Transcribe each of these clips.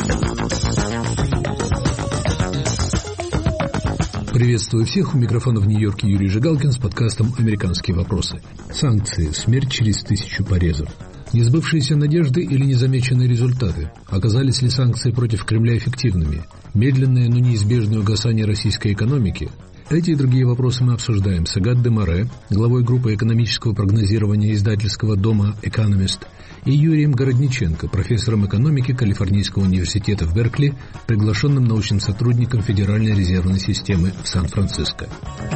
Приветствую всех. У микрофона в Нью-Йорке Юрий Жигалкин с подкастом «Американские вопросы». Санкции. Смерть через 1000 порезов. Несбывшиеся надежды или незамеченные результаты? Оказались ли санкции против Кремля эффективными? Медленное, но неизбежное угасание российской экономики? Эти и другие вопросы мы обсуждаем с Агат де Море, главой группы экономического прогнозирования издательского дома «Экономист», и Юрием Городниченко, профессором экономики Калифорнийского университета в Беркли, приглашенным научным сотрудником Федеральной резервной системы в Сан-Франциско.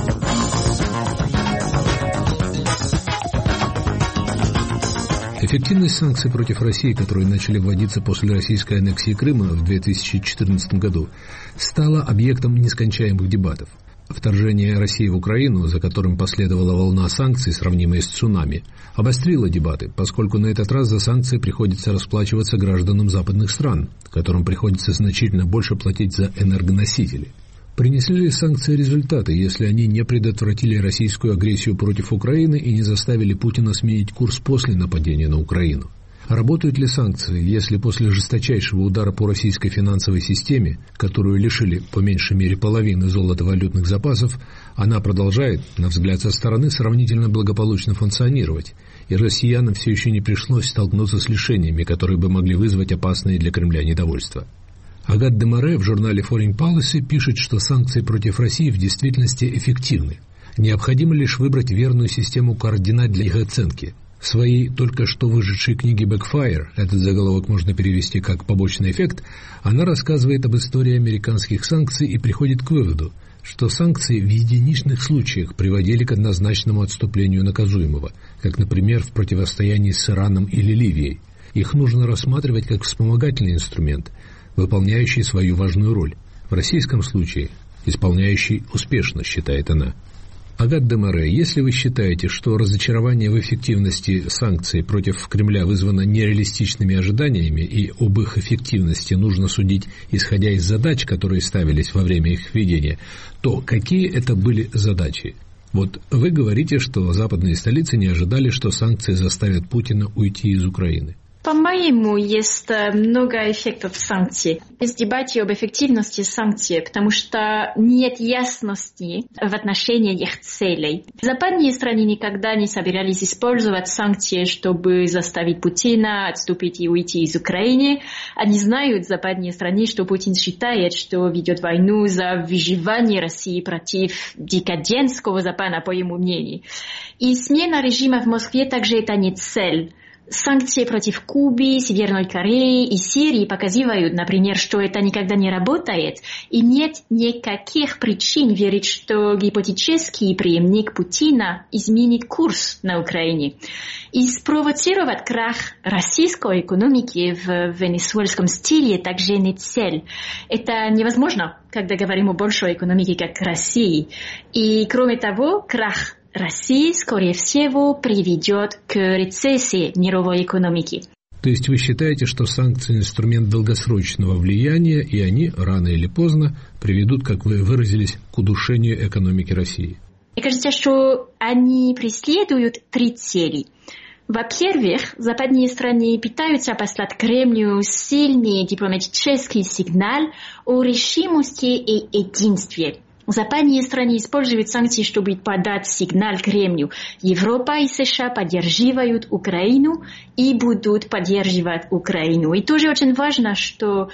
Эффективность санкций против России, которые начали вводиться после российской аннексии Крыма в 2014 году, стала объектом нескончаемых дебатов. Вторжение России в Украину, за которым последовала волна санкций, сравнимая с цунами, обострило дебаты, поскольку на этот раз за санкции приходится расплачиваться гражданам западных стран, которым приходится значительно больше платить за энергоносители. Принесли ли санкции результаты, если они не предотвратили российскую агрессию против Украины и не заставили Путина сменить курс после нападения на Украину? Работают ли санкции, если после жесточайшего удара по российской финансовой системе, которую лишили по меньшей мере половины золотовалютных запасов, она продолжает, на взгляд со стороны, сравнительно благополучно функционировать, и россиянам все еще не пришлось столкнуться с лишениями, которые бы могли вызвать опасные для Кремля недовольство? Агат де Море в журнале Foreign Policy пишет, что санкции против России в действительности эффективны. Необходимо лишь выбрать верную систему координат для их оценки. В своей только что вышедшей книге «Backfire», этот заголовок можно перевести как «побочный эффект», она рассказывает об истории американских санкций и приходит к выводу, что санкции в единичных случаях приводили к однозначному отступлению наказуемого, как, например, в противостоянии с Ираном или Ливией. Их нужно рассматривать как вспомогательный инструмент, выполняющий свою важную роль. В российском случае исполняющий успешно, считает она. Агат де Море, если вы считаете, что разочарование в эффективности санкций против Кремля вызвано нереалистичными ожиданиями и об их эффективности нужно судить, исходя из задач, которые ставились во время их введения, то какие это были задачи? Вот вы говорите, что западные столицы не ожидали, что санкции заставят Путина уйти из Украины. По-моему, есть много эффектов санкций. Есть дебаты об эффективности санкций, потому что нет ясности в отношении их целей. Западные страны никогда не собирались использовать санкции, чтобы заставить Путина отступить и уйти из Украины. Они знают, западные страны, что Путин считает, что ведет войну за выживание России против декадентского Запада, по его мнению. И смена режима в Москве также это не цель. Санкции против Кубы, Северной Кореи и Сирии показывают, например, что это никогда не работает, и нет никаких причин верить, что гипотетический преемник Путина изменит курс на Украине. И спровоцировать крах российской экономики в венесуэльском стиле также не цель. Это невозможно, когда говорим о большой экономике, как России. И кроме того, крах Россия, скорее всего, приведет к рецессии мировой экономики. То есть вы считаете, что санкции – инструмент долгосрочного влияния, и они, рано или поздно, приведут, как вы выразились, к удушению экономики России? Мне кажется, что они преследуют 3 цели. Во-первых, западные страны пытаются послать Кремлю сильный дипломатический сигнал о решимости и единстве. Западные страны используют санкции, чтобы подать сигнал Кремлю. Европа и США поддерживают Украину и будут поддерживать Украину. И тоже очень важно, что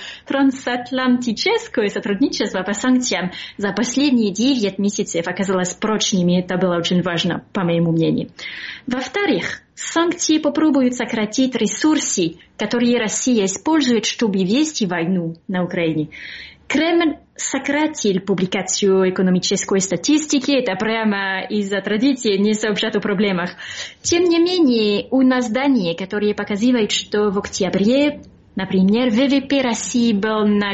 трансатлантическое сотрудничество по санкциям за последние 9 месяцев оказалось прочным, и это было очень важно, по моему мнению. Во-вторых, санкции попробуют сократить ресурсы, которые Россия использует, чтобы вести войну на Украине. Кремль сократил публикацию экономической статистики, это прямо из-за традиции не сообщать о проблемах. Тем не менее, у нас данные, которые показывают, что в октябре, например, ВВП России был на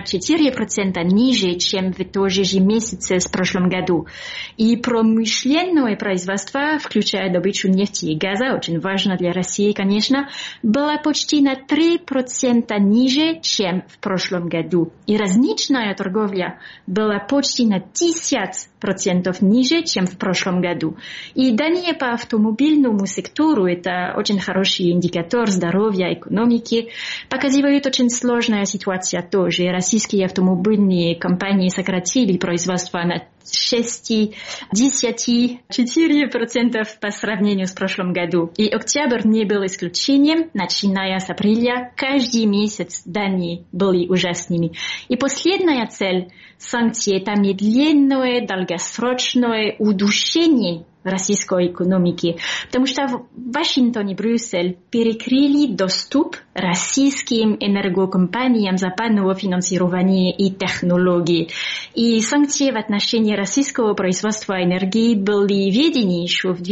4% ниже, чем в том же месяце в прошлом году. И промышленное производство, включая добычу нефти и газа, очень важно для России, конечно, было почти на 3% ниже, чем в прошлом году. И розничная торговля была почти на 10% ниже, чем в прошлом году. И данные по автомобильному сектору, это очень хороший индикатор здоровья экономики, показывают, существует очень сложная ситуация тоже. Российские автомобильные компании сократили производство на 64% по сравнению с прошлым годом. И октябрь не был исключением. Начиная с апреля, каждый месяц данные были ужасными. И последняя цель санкций – это медленное, долгосрочное удушение российской экономики, потому что в Вашингтоне и Брюссель перекрыли доступ российским энергокомпаниям западного финансирования и технологий. И санкции в отношении российского производства энергии были введены еще в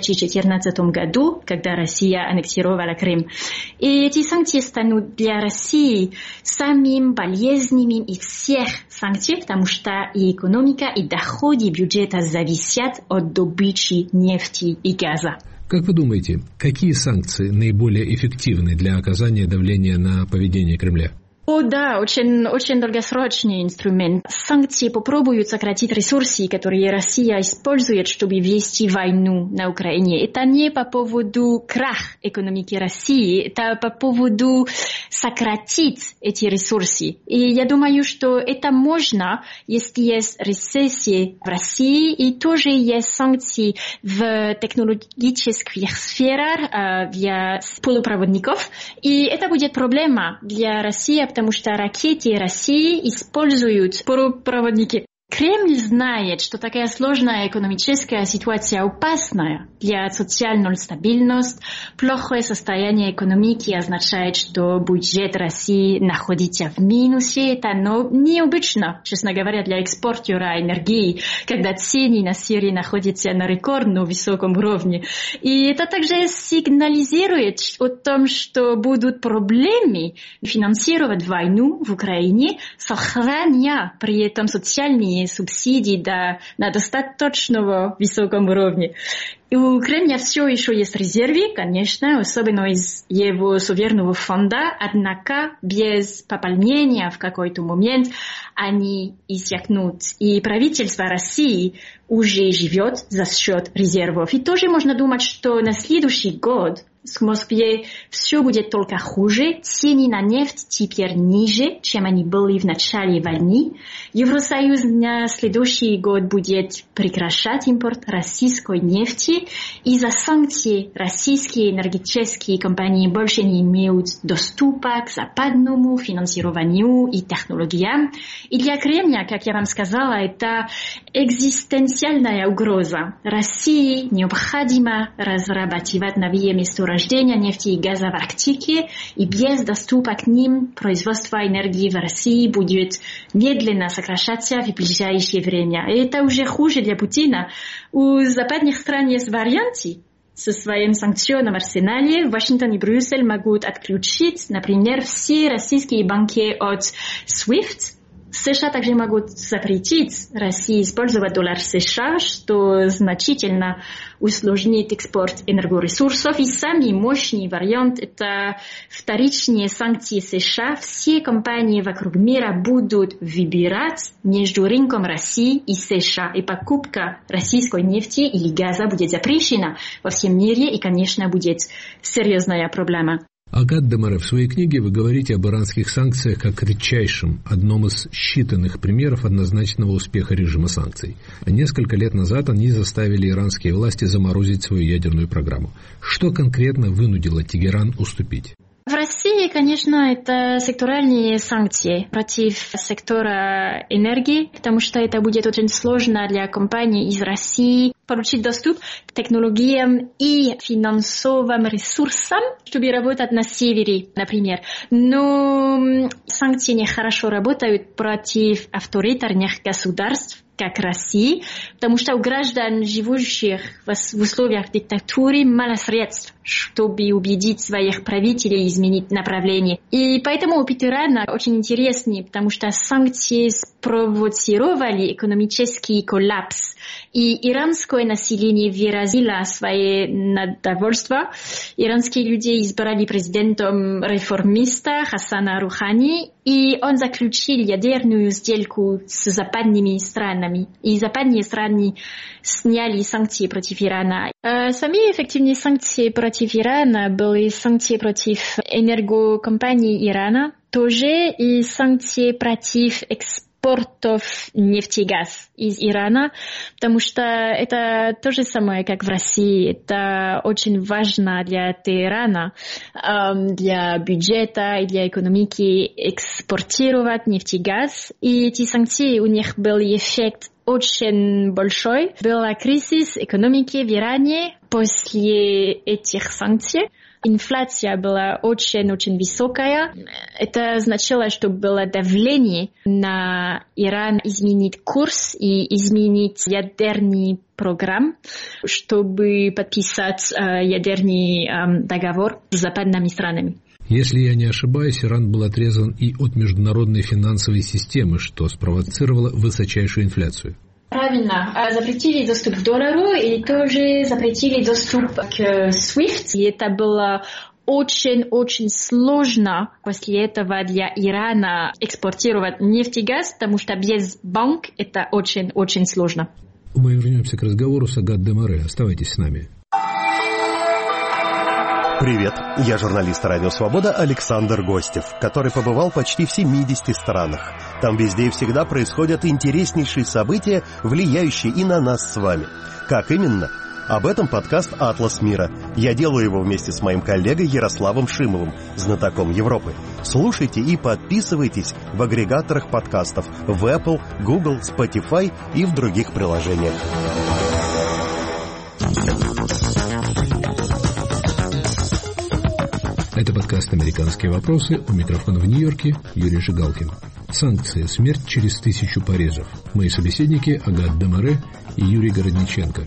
2014 году, когда Россия аннексировала Крым. И эти санкции станут для России самым болезненным из всех санкций, потому что и экономика, и доходы бюджета зависят от добычи нефти и газа. Как вы думаете, какие санкции наиболее эффективны для оказания давления на поведение Кремля? О, да, очень долгосрочный инструмент. Санкции попробуют сократить ресурсы, которые Россия использует, чтобы вести войну на Украине. Это не по поводу краха экономики России, это по поводу сократить эти ресурсы. И я думаю, что это можно, если есть рецессия в России, и тоже есть санкции в технологических сферах для полупроводников. И это будет проблема для России, потому что ракеты России используют полупроводники. Кремль знает, что такая сложная экономическая ситуация опасная для социальной стабильности. Плохое состояние экономики означает, что бюджет России находится в минусе. Это необычно, честно говоря, для экспортера энергии, когда цены на сырье находятся на рекордно высоком уровне. И это также сигнализирует о том, что будут проблемы финансировать войну в Украине, сохраняя при этом социальные субсидий на достаточно высоком уровне. И у Кремля все еще есть резервы, конечно, особенно из его суверенного фонда, однако без пополнения в какой-то момент они иссякнут. И правительство России уже живет за счет резервов. И тоже можно думать, что на следующий год в Москве все будет только хуже. Цены на нефть теперь ниже, чем они были в начале войны. Евросоюз на следующий год будет прекращать импорт российской нефти. Из-за санкций российские энергетические компании больше не имеют доступа к западному финансированию и технологиям. И для Кремля, как я вам сказала, это экзистенциальная угроза. России необходимо разрабатывать новые месторождения нефти и газа в Арктике, и без доступа к ним производство энергии в России будет медленно сокращаться в ближайшее время. И это уже хуже для Путина. У западных стран есть варианты. Со своим санкционным арсеналом Вашингтон и Брюссель могут отключить, например, все российские банки от SWIFT. США также могут запретить России использовать доллар США, что значительно усложнит экспорт энергоресурсов. И самый мощный вариант – это вторичные санкции США. Все компании вокруг мира будут выбирать между рынком России и США. И покупка российской нефти или газа будет запрещена во всем мире. И, конечно, будет серьезная проблема. Агат Демаре, в своей книге вы говорите об иранских санкциях как редчайшем, одном из считанных примеров однозначного успеха режима санкций. Несколько лет назад они заставили иранские власти заморозить свою ядерную программу. Что конкретно вынудило Тегеран уступить? В России, конечно, это секторальные санкции против сектора энергии, потому что это будет очень сложно для компаний из России получить доступ к технологиям и финансовым ресурсам, чтобы работать на севере, например. Но санкции нехорошо работают против авторитарных государств, как России, потому что у граждан, живущих в условиях диктатуры, мало средств, чтобы убедить своих правителей изменить направление. И поэтому опыт Ирана очень интересный, потому что санкции спровоцировали экономический коллапс. И иранское население выразило свое недовольство. Иранские люди избрали президентом реформиста Хасана Рухани, И он заключил ядерную сделку с западными странами. И западные страны сняли санкции против Ирана. Самые эффективные санкции против Ирана были санкции против энергокомпаний Ирана, тоже и санкции против экспортов нефти и газ из Ирана, потому что это то же самое, как в России. Это очень важно для Тегерана, для бюджета и для экономики экспортировать нефть и газ. И эти санкции, у них был эффект очень большой. Был кризис экономики в Иране после этих санкций. Инфляция была очень-очень высокая. Это означало, что было давление на Иран изменить курс и изменить ядерный программ, чтобы подписать ядерный договор с западными странами. Если я не ошибаюсь, Иран был отрезан и от международной финансовой системы, что спровоцировало высочайшую инфляцию. Правильно. Запретили доступ к доллару и тоже запретили доступ к SWIFT. И это было очень-очень сложно после этого для Ирана экспортировать нефть и газ, потому что без банк это очень-очень сложно. Мы вернемся к разговору с Агат Демаре. Оставайтесь с нами. Привет, я журналист «Радио Свобода» Александр Гостев, который побывал почти в 70 странах. Там везде и всегда происходят интереснейшие события, влияющие и на нас с вами. Как именно? Об этом подкаст «Атлас мира». Я делаю его вместе с моим коллегой Ярославом Шимовым, знатоком Европы. Слушайте и подписывайтесь в агрегаторах подкастов в Apple, Google, Spotify и в других приложениях. Это подкаст «Американские вопросы». У микрофона в Нью-Йорке Юрий Жигалкин. Санкции. Смерть через 1000 порезов. Мои собеседники Агат Демаре и Юрий Городниченко.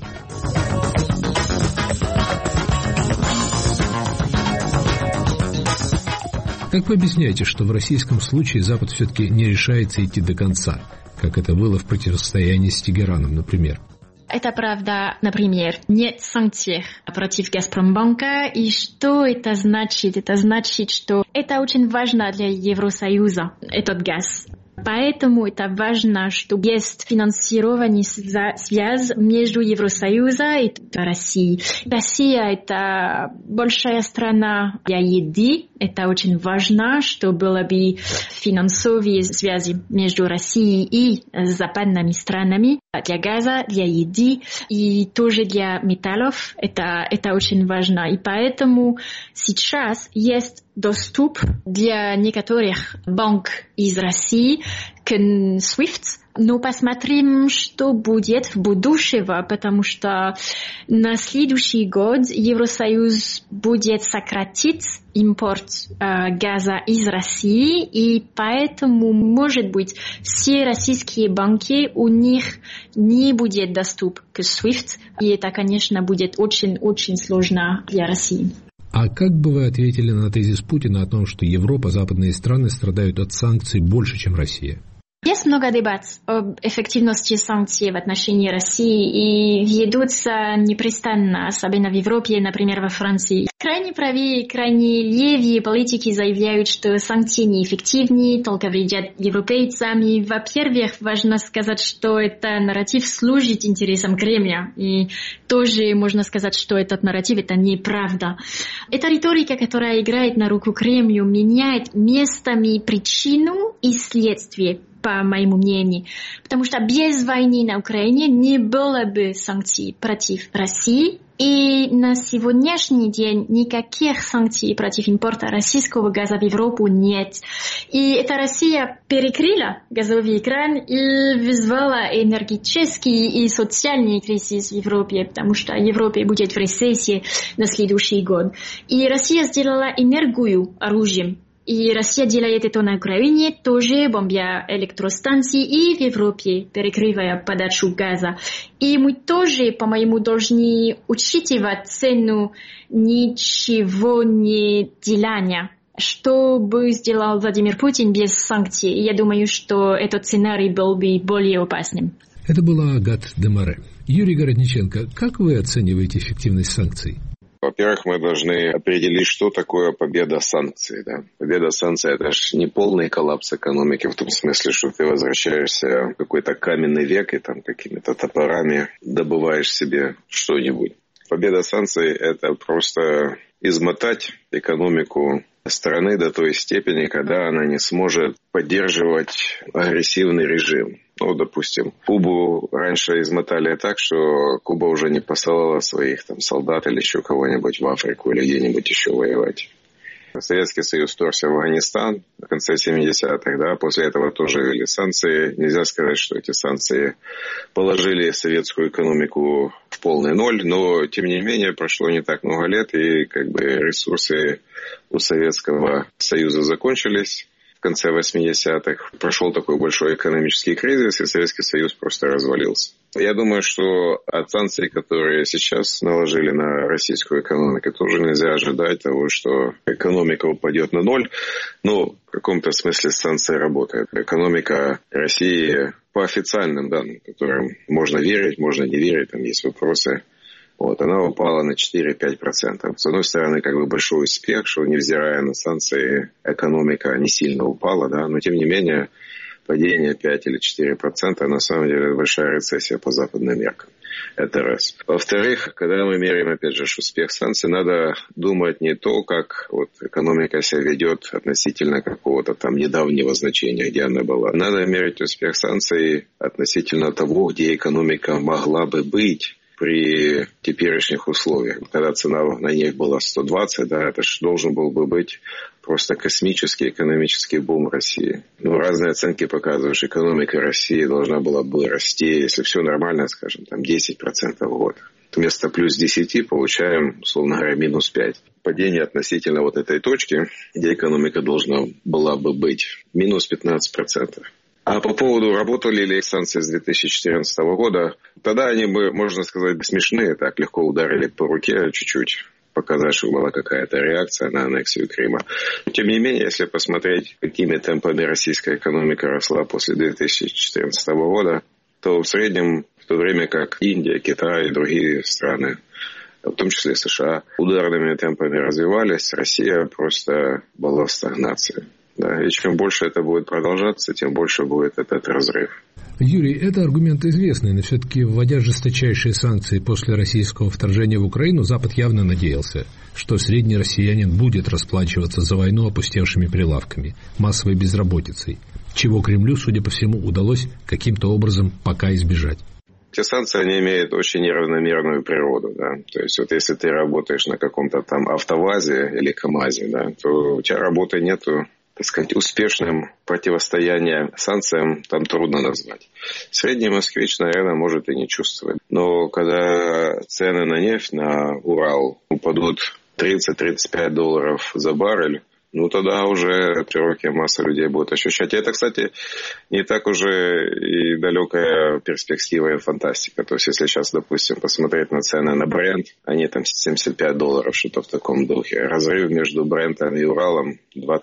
Как вы объясняете, что в российском случае Запад все-таки не решается идти до конца, как это было в противостоянии с Тегераном, например? Это правда, например, нет санкций против Газпромбанка. И что это значит? Это значит, что это очень важно для Евросоюза, этот газ. Поэтому это важно, что есть финансирование, связь между Евросоюзом и Россией. Россия – это большая страна для еды. Это очень важно, что было бы финансовые связи между Россией и западными странами для газа, для еды и тоже для металлов. Это очень важно. И поэтому сейчас есть доступ для некоторых банк из России к SWIFT. Но посмотрим, что будет в будущем, потому что на следующий год Евросоюз будет сократить импорт газа из России, и поэтому, может быть, все российские банки, у них не будет доступ к SWIFT, и это, конечно, будет очень-очень сложно для России. А как бы вы ответили на тезис Путина о том, что Европа, западные страны страдают от санкций больше, чем Россия? Есть много дебатов об эффективности санкций в отношении России и ведутся непрестанно, особенно в Европе, например, во Франции. Крайне правые, крайне левые политики заявляют, что санкции неэффективны, только вредят европейцам. И, во-первых, важно сказать, что это нарратив служит интересам Кремля. И тоже можно сказать, что этот нарратив – это неправда. Эта риторика, которая играет на руку Кремлю, меняет местами причину и следствие, по моему мнению. Потому что без войны на Украине не было бы санкций против России. И на сегодняшний день никаких санкций против импорта российского газа в Европу нет. И эта Россия перекрыла газовый кран и вызвала энергетический и социальный кризис в Европе, потому что Европа будет в рецессии на следующий год. И Россия сделала энергию оружием. И Россия делает это на Украине, тоже бомбя электростанции и в Европе, перекрывая подачу газа. И мы тоже, по-моему, должны учитывать цену ничего не делания. Что бы сделал Владимир Путин без санкций? Я думаю, что этот сценарий был бы более опасным. Это была Агат Демаре. Юрий Городниченко, как вы оцениваете эффективность санкций? Во-первых, мы должны определить, что такое победа санкций. Да? Победа санкций – это же не полный коллапс экономики, в том смысле, что ты возвращаешься в какой-то каменный век и там какими-то топорами добываешь себе что-нибудь. Победа санкций – это просто измотать экономику страны до той степени, когда она не сможет поддерживать агрессивный режим. Ну, допустим, Кубу раньше измотали так, что Куба уже не посылала своих там солдат или еще кого-нибудь в Африку или где-нибудь еще воевать. Советский Союз вторгся в Афганистан в конце 70-х, да, после этого тоже ввели санкции. Нельзя сказать, что эти санкции положили советскую экономику в полный ноль, но, тем не менее, прошло не так много лет, и как бы ресурсы у Советского Союза закончились. В конце 80-х прошел такой большой экономический кризис, и Советский Союз просто развалился. Я думаю, что от санкций, которые сейчас наложили на российскую экономику, тоже нельзя ожидать того, что экономика упадет на ноль. Но в каком-то смысле санкции работают. Экономика России по официальным данным, которым можно верить, можно не верить, там есть вопросы. Она упала на 4-5%. С одной стороны, как бы большой успех, что, невзирая на санкции, экономика не сильно упала, да, но тем не менее падение 5 или 4% на самом деле большая рецессия по западным меркам. Это раз. Во-вторых, когда мы меряем, опять же, успех санкций, надо думать не то, как экономика себя ведет относительно какого-то там недавнего значения, где она была. Надо мерить успех санкций относительно того, где экономика могла бы быть при теперешних условиях. Когда цена на нефть была 120, да, это же должен был бы быть просто космический экономический бум России. Разные оценки показывают, что экономика России должна была бы расти, если все нормально, скажем, там 10% в год. Вместо плюс 10 получаем, условно говоря, минус 5. Падение относительно этой точки, где экономика должна была бы быть, минус 15%. А по поводу, работали ли санкции с 2014 года, тогда они бы, можно сказать, смешные, так легко ударили по руке чуть-чуть, показать, что была какая-то реакция на аннексию Крыма. Тем не менее, если посмотреть, какими темпами российская экономика росла после 2014 года, то в среднем, в то время как Индия, Китай и другие страны, в том числе США, ударными темпами развивались, Россия просто была в стагнации. Да, и чем больше это будет продолжаться, тем больше будет этот разрыв. Юрий, это аргумент известный, но все-таки, вводя жесточайшие санкции после российского вторжения в Украину, Запад явно надеялся, что средний россиянин будет расплачиваться за войну опустевшими прилавками, массовой безработицей, чего Кремлю, судя по всему, удалось каким-то образом пока избежать. Эти санкции, они имеют очень неравномерную природу, да. То есть если ты работаешь на каком-то там АвтоВАЗе или КамАЗе, да, то у тебя работы нету. Так сказать, успешным противостоянием санкциям там трудно назвать. Средний москвич, наверное, может и не чувствовать. Но когда цены на нефть, на Урал упадут $30-35 за баррель, тогда уже широкая масса людей будет ощущать. И это, кстати, не так уже и далекая перспектива и фантастика. То есть, если сейчас, допустим, посмотреть на цены на Брент, они там $75, что-то в таком духе. Разрыв между Брентом и Уралом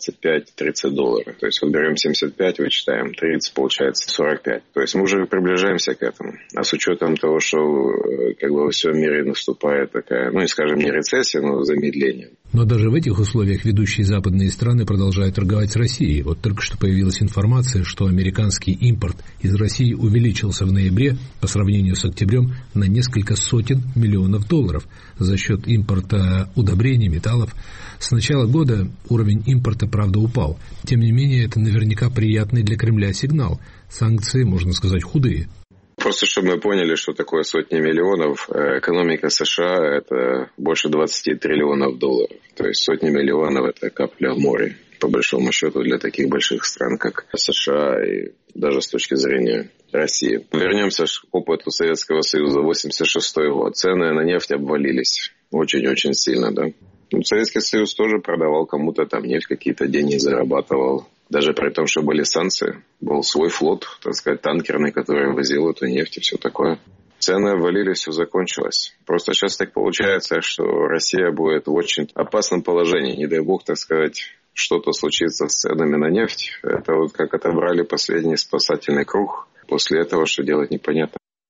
$25-30. То есть, берем 75, вычитаем 30, получается 45. То есть, мы уже приближаемся к этому. А с учетом того, что как бы во всем мире наступает такая, скажем, не рецессия, но замедление. Но даже в этих условиях ведущие западные страны продолжают торговать с Россией. Только что появилась информация, что американский импорт из России увеличился в ноябре по сравнению с октябрем на несколько сотен миллионов долларов за счет импорта удобрений, металлов. С начала года уровень импорта, правда, упал. Тем не менее, это наверняка приятный для Кремля сигнал. Санкции, можно сказать, худые. Просто чтобы мы поняли, что такое сотни миллионов, экономика США – это больше 20 триллионов долларов. То есть сотни миллионов – это капля в море, по большому счету, для таких больших стран, как США и даже с точки зрения России. Вернемся к опыту Советского Союза, 1986 год. Цены на нефть обвалились очень-очень сильно, да. Советский Союз тоже продавал кому-то там нефть, какие-то деньги зарабатывал. Даже при том, что были санкции, был свой флот, так сказать, танкерный, который возил эту нефть и все такое. Цены обвалились, все закончилось. Просто сейчас так получается, что Россия будет в очень опасном положении. Не дай бог, так сказать, что-то случится с ценами на нефть. Это как отобрали последний спасательный круг. После этого что делать непонятно.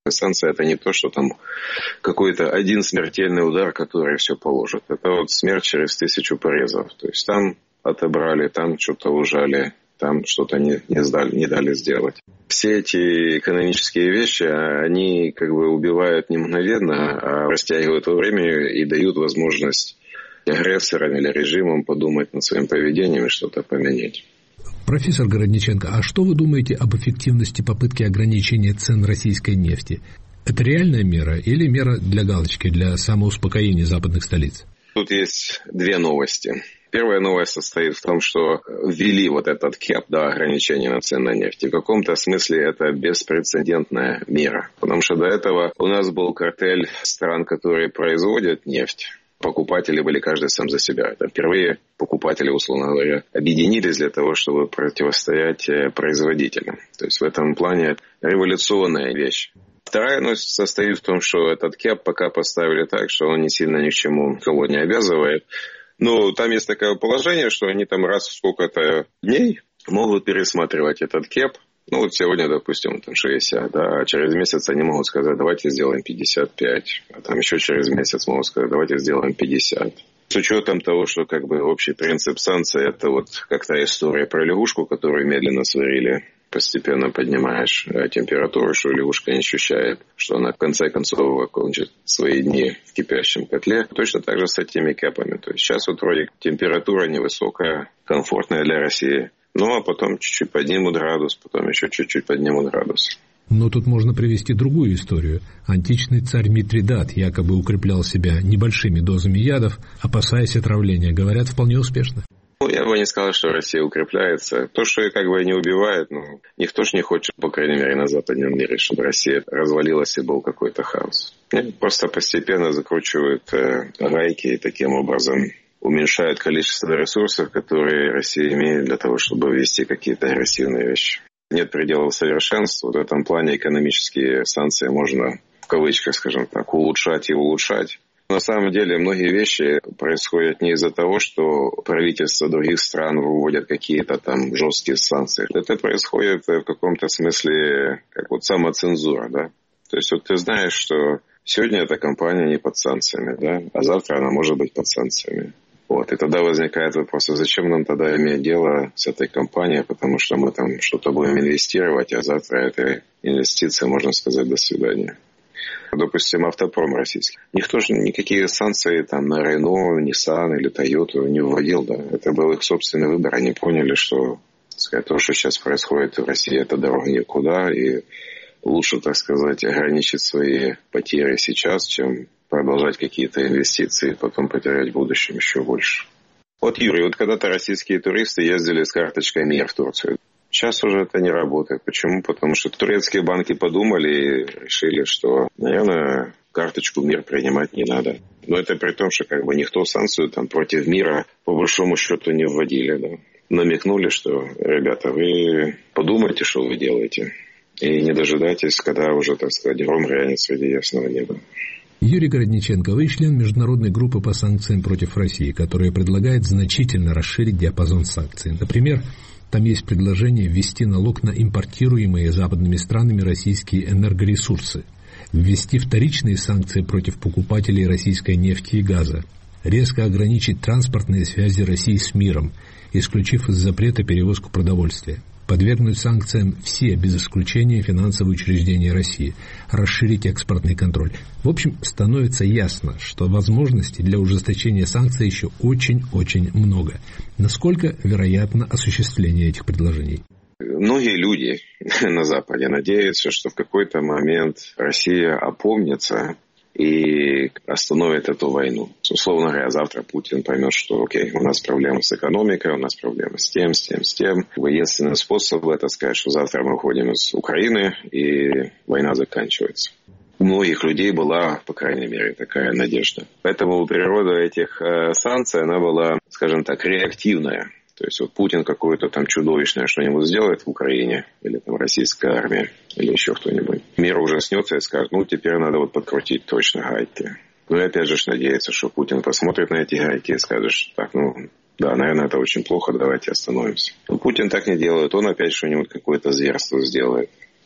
Санкции – это не то, что там какой-то один смертельный удар, который все положит. Это вот смерть через 1000 порезов. То есть там отобрали, там что-то ужали, там что-то не дали сделать. Все эти экономические вещи, они как бы убивают не мгновенно, а растягивают во времени и дают возможность агрессорам или режимам подумать над своим поведением и что-то поменять. Профессор Городниченко, а что вы думаете об эффективности попытки ограничения цен российской нефти? Это реальная мера или мера для галочки, для самоуспокоения западных столиц? Тут есть две новости. Первая новость состоит в том, что ввели вот этот кэп, ограничение на цены на нефть. И в каком-то смысле это беспрецедентная мера. Потому что до этого у нас был картель стран, которые производят нефть. Покупатели были каждый сам за себя. Это впервые покупатели, условно говоря, объединились для того, чтобы противостоять производителям. То есть в этом плане революционная вещь. Вторая новость состоит в том, что этот кэп пока поставили так, что он не сильно ни к чему никого не обязывает. Но там есть такое положение, что они там раз в сколько-то дней могут пересматривать этот кэп. Ну вот сегодня, допустим, там 60, а через месяц они могут сказать, давайте сделаем 55. А там еще через месяц могут сказать, давайте сделаем 50. С учетом того, что как бы общий принцип санкций – это вот как та история про лягушку, которую медленно сварили. Постепенно поднимаешь температуру, что лягушка не ощущает, что она в конце концов окончит свои дни в кипящем котле. Точно так же с этими кэпами. То есть сейчас вот вроде температура невысокая, комфортная для России. Ну, а потом чуть-чуть поднимут градус, потом еще чуть-чуть поднимут градус. Но тут можно привести другую историю. Античный царь Митридат якобы укреплял себя небольшими дозами ядов, опасаясь отравления. Говорят, вполне успешно. Я бы не сказал, что Россия укрепляется. То, что ее как бы не убивает, никто же не хочет, по крайней мере, на западном мире, чтобы Россия развалилась и был какой-то хаос. Просто постепенно закручивают гайки и таким образом уменьшают количество ресурсов, которые Россия имеет для того, чтобы ввести какие-то агрессивные вещи. Нет пределов совершенства. В этом плане экономические санкции можно, в кавычках, скажем так, улучшать и улучшать. На самом деле многие вещи происходят не из-за того, что правительства других стран вводят какие-то там жесткие санкции. Это происходит в каком-то смысле как вот самоцензура, да. То есть вот ты знаешь, что сегодня эта компания не под санкциями, да, а завтра она может быть под санкциями. Вот. И тогда возникает вопрос, а зачем нам тогда иметь дело с этой компанией, потому что мы там что-то будем инвестировать, а завтра этой инвестиции, можно сказать, до свидания. Допустим, автопром российский. Никто же никакие санкции там на Renault, Nissan или Toyota не вводил, да. Это был их собственный выбор. Они поняли, что то, что сейчас происходит в России, это дорога никуда, и лучше, так сказать, ограничить свои потери сейчас, чем продолжать какие-то инвестиции и потом потерять в будущем еще больше. Вот, Юрий, вот когда-то российские туристы ездили с карточкой МИР в Турцию. Сейчас уже это не работает. Почему? Потому что турецкие банки подумали и решили, что, наверное, карточку МИР принимать не надо. Но это при том, что как бы никто санкцию там против МИРа по большому счету не вводили. Да. Намекнули, что, ребята, вы подумайте, что вы делаете. И не дожидайтесь, когда уже, так сказать, гром грянет среди ясного неба. Юрий Городниченко, вы член международной группы по санкциям против России, которая предлагает значительно расширить диапазон санкций. Например, там есть предложение ввести налог на импортируемые западными странами российские энергоресурсы, ввести вторичные санкции против покупателей российской нефти и газа, резко ограничить транспортные связи России с миром, исключив из запрета перевозку продовольствия, подвергнуть санкциям все, без исключения, финансовые учреждения России, расширить экспортный контроль. В общем, становится ясно, что возможностей для ужесточения санкций еще очень-очень много. Насколько вероятно осуществление этих предложений? Многие люди на Западе надеются, что в какой-то момент Россия опомнится и остановит эту войну. Условно говоря, завтра Путин поймет, что окей, у нас проблемы с экономикой, у нас проблемы с тем. Единственный способ это сказать, что завтра мы уходим из Украины и война заканчивается. У многих людей была, по крайней мере, такая надежда. Поэтому природа этих санкций, она была, скажем так, реактивная. То есть вот Путин какое-то там чудовищное что-нибудь сделает в Украине, или там российская армия, или еще кто-нибудь. Мир ужаснется и скажет, теперь надо вот подкрутить точно гайки. Ну и опять же надеется, что Путин посмотрит на эти гайки и скажет, так, да, наверное, это очень плохо, давайте остановимся. Но Путин так не делает, он опять что-нибудь, какое-то зверство сделает.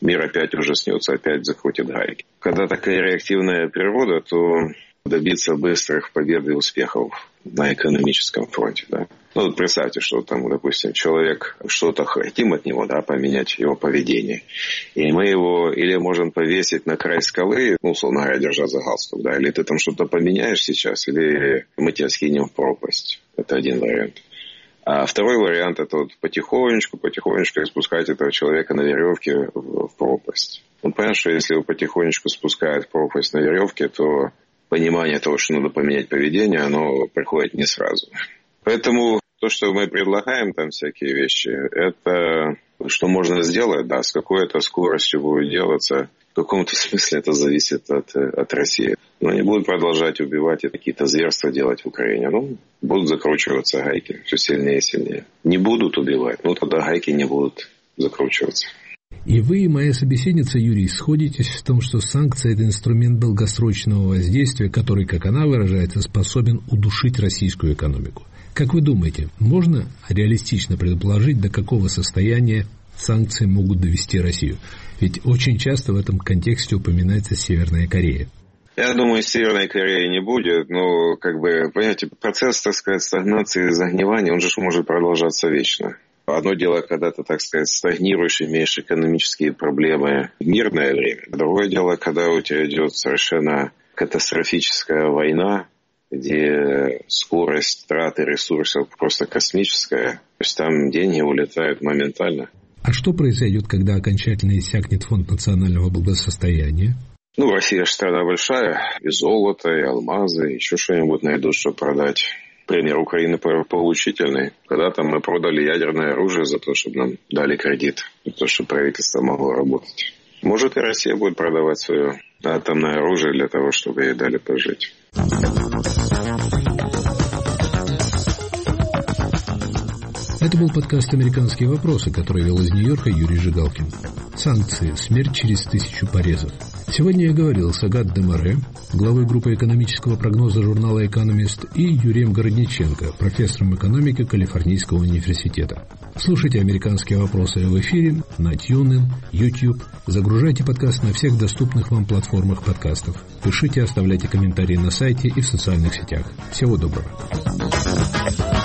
мир опять ужаснется, опять закрутит гайки. Когда такая реактивная природа, то добиться быстрых побед и успехов на экономическом фронте, да. Ну, вот представьте, что там, допустим, человек, что-то хотим от него, да, поменять его поведение. И мы его или можем повесить на край скалы, ну, условно говоря, держа за галстук, да, или ты там что-то поменяешь сейчас, или мы тебя скинем в пропасть. Это один вариант. А второй вариант – это вот потихонечку спускать этого человека на веревке в пропасть. Ну, понятно, что если его потихонечку спускают в пропасть на веревке, то понимание того, что надо поменять поведение, оно приходит не сразу. Поэтому то, что мы предлагаем, там всякие вещи, это что можно сделать, да, с какой-то скоростью будет делаться. В каком-то смысле это зависит от России. Но они будут продолжать убивать и какие-то зверства делать в Украине. Ну, будут закручиваться гайки все сильнее и сильнее. Не будут убивать, ну тогда гайки не будут закручиваться. И вы, и моя собеседница, Юрий, сходитесь в том, что санкции – это инструмент долгосрочного воздействия, который, как она выражается, способен удушить российскую экономику. Как вы думаете, можно реалистично предположить, до какого состояния санкции могут довести Россию? Ведь очень часто в этом контексте упоминается Северная Корея. Я думаю, Северной Кореи не будет, но, понимаете, процесс, так сказать, стагнации и загнивания, он же может продолжаться вечно. Одно дело, когда ты, так сказать, стагнируешь, имеешь экономические проблемы в мирное время. Другое дело, когда у тебя идет совершенно катастрофическая война, где скорость траты ресурсов просто космическая. То есть там деньги улетают моментально. А что произойдет, когда окончательно иссякнет фонд национального благосостояния? Ну, Россия же страна большая. И золото, и алмазы, еще что-нибудь найдут, что продать. Пример Украины поучительный. Когда-то мы продали ядерное оружие за то, чтобы нам дали кредит, за то, чтобы правительство могло работать. Может, и Россия будет продавать свое атомное оружие для того, чтобы ей дали пожить. Это был подкаст «Американские вопросы», который вел из Нью-Йорка Юрий Жигалкин. Санкции. Смерть через 1000 порезов. Сегодня я говорил с Агат Демаре, главой группы экономического прогноза журнала «Экономист», и Юрием Городниченко, профессором экономики Калифорнийского университета. Слушайте «Американские вопросы» в эфире на TuneIn, YouTube. Загружайте подкаст на всех доступных вам платформах подкастов. Пишите, оставляйте комментарии на сайте и в социальных сетях. Всего доброго.